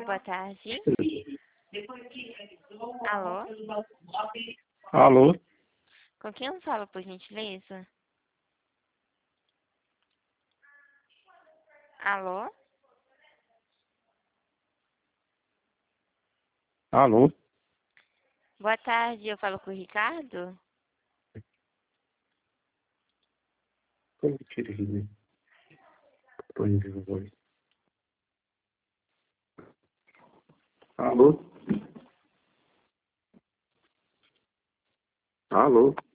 Boa tarde. Alô? Alô? Com quem eu falo, por gentileza? Alô? Alô? Boa tarde, eu falo com o Ricardo? Como que ele põe de voz? Alô? Alô?